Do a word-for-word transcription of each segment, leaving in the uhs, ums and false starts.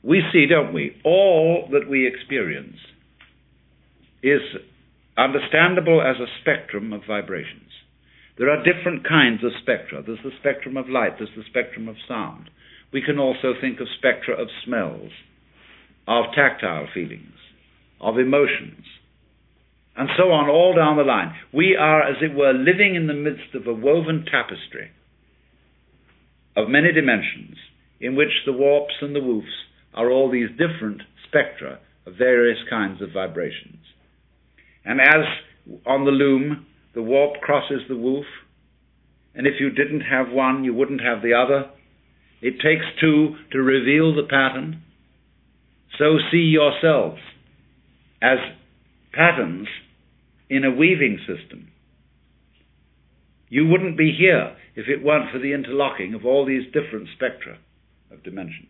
we see, don't we, all that we experience is understandable as a spectrum of vibrations. There are different kinds of spectra. There's the spectrum of light, there's the spectrum of sound. We can also think of spectra of smells, of tactile feelings, of emotions, and so on, all down the line. We are, as it were, living in the midst of a woven tapestry of many dimensions, in which the warps and the woofs are all these different spectra of various kinds of vibrations. And as on the loom, the warp crosses the woof, and if you didn't have one, you wouldn't have the other. It takes two to reveal the pattern. So see yourselves as patterns in a weaving system. You wouldn't be here if it weren't for the interlocking of all these different spectra of dimensions.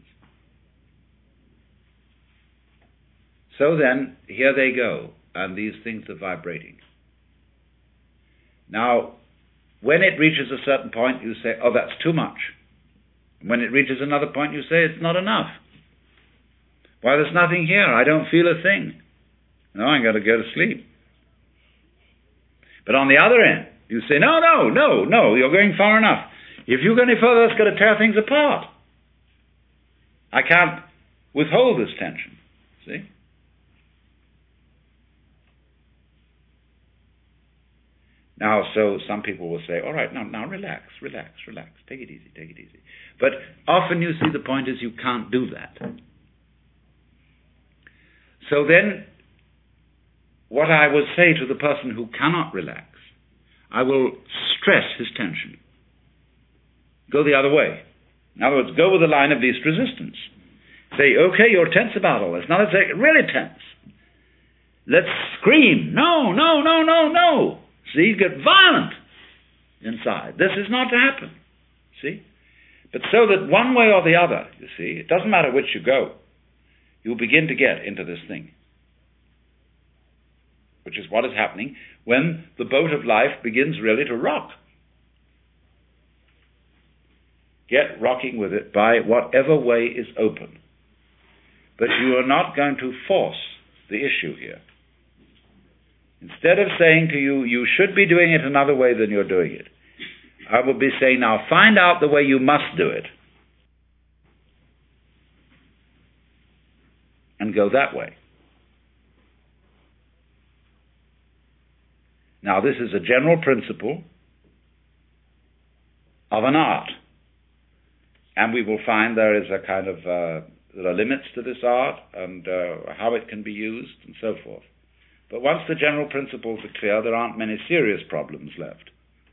So then, here they go, and these things are vibrating. Now, when it reaches a certain point, you say, oh, that's too much. When it reaches another point, you say, it's not enough. Why, there's nothing here. I don't feel a thing. No, I'm going to go to sleep. But on the other end, you say, no, no, no, no, you're going far enough. If you go any further, it's going to tear things apart. I can't withhold this tension. See? Now, so some people will say, all right, now, now relax, relax, relax, take it easy, take it easy. But often you see the point is you can't do that. So then, what I would say to the person who cannot relax, I will stress his tension. Go the other way. In other words, go with the line of least resistance. Say, okay, you're tense about all this. Now let's say, really tense. Let's scream. No, no, no, no, no. See, get violent inside. This is not to happen. See? But so that one way or the other, you see, it doesn't matter which you go, you'll begin to get into this thing. Which is what is happening when the boat of life begins really to rock. Get rocking with it by whatever way is open. But you are not going to force the issue here. Instead of saying to you, you should be doing it another way than you're doing it, I will be saying, now find out the way you must do it and go that way. Now, this is a general principle of an art. And we will find there is a kind of, uh, there are limits to this art and uh, how it can be used and so forth. But once the general principles are clear, there aren't many serious problems left.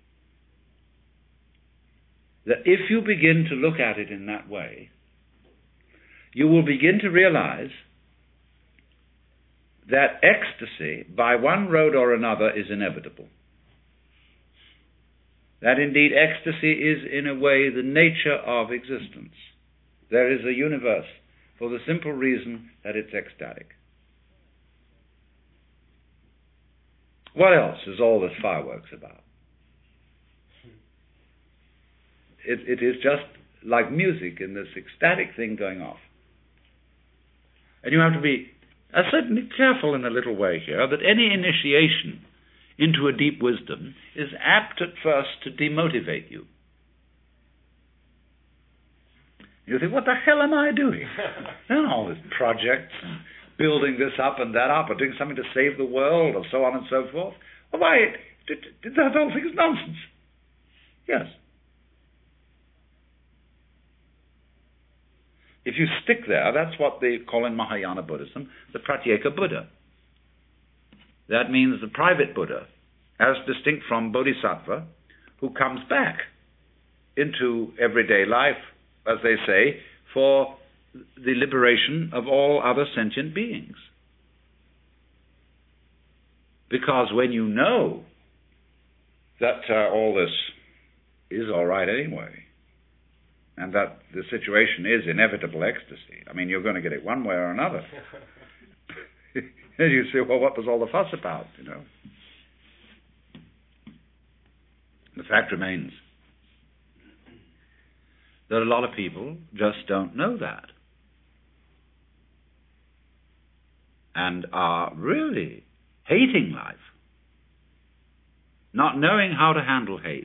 That if you begin to look at it in that way, you will begin to realize that ecstasy, by one road or another, is inevitable. That indeed ecstasy is, in a way, the nature of existence. There is a universe for the simple reason that it's ecstatic. What else is all this fireworks about? It, it is just like music in this ecstatic thing going off. And you have to be uh, certainly careful in a little way here that any initiation into a deep wisdom is apt at first to demotivate you. You think, what the hell am I doing? And all these projects and building this up and that up, or doing something to save the world, or so on and so forth. Well, why, that whole thing is nonsense. Yes. If you stick there, that's what they call in Mahayana Buddhism the Pratyeka Buddha. That means the private Buddha, as distinct from Bodhisattva, who comes back into everyday life, as they say, for the liberation of all other sentient beings. Because when you know that uh, all this is all right anyway, and that the situation is inevitable ecstasy, I mean, you're going to get it one way or another. And you say, well, what was all the fuss about, you know? The fact remains that a lot of people just don't know that. and are really hating life, not knowing how to handle hate.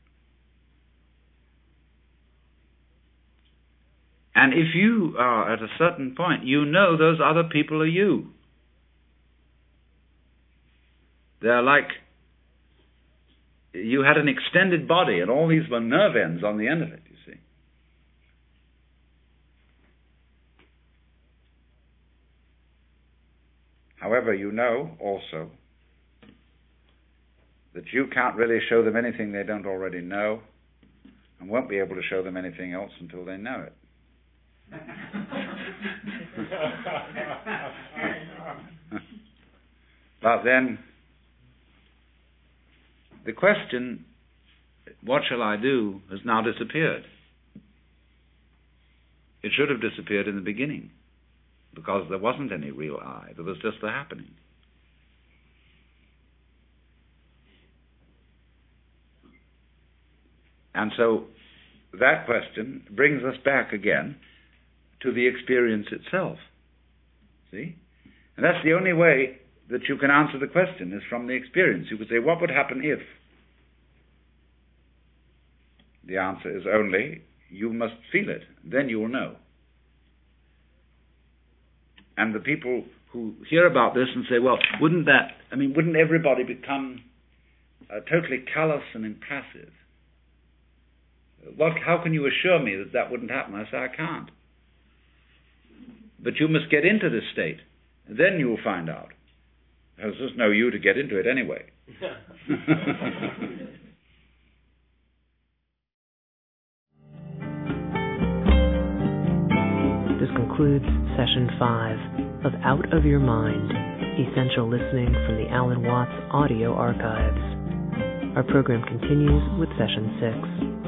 And if you are at a certain point, you know those other people are you. They're like you had an extended body and all these were nerve ends on the end of it, you see. However, you know also that you can't really show them anything they don't already know, and won't be able to show them anything else until they know it. But then the question, what shall I do, has now disappeared. It should have disappeared in the beginning, because there wasn't any real I. There was just the happening. And so that question brings us back again to the experience itself. See? And that's the only way that you can answer the question, is from the experience. You could say, what would happen if? The answer is only, you must feel it. Then you will know. And the people who hear about this and say, well, wouldn't that, I mean, wouldn't everybody become uh, totally callous and impassive? What, how can you assure me that that wouldn't happen? I say, I can't. But you must get into this state. Then you will find out. There's just no you to get into it anyway. This concludes Session five of Out of Your Mind, Essential Listening from the Alan Watts Audio Archives. Our program continues with Session six.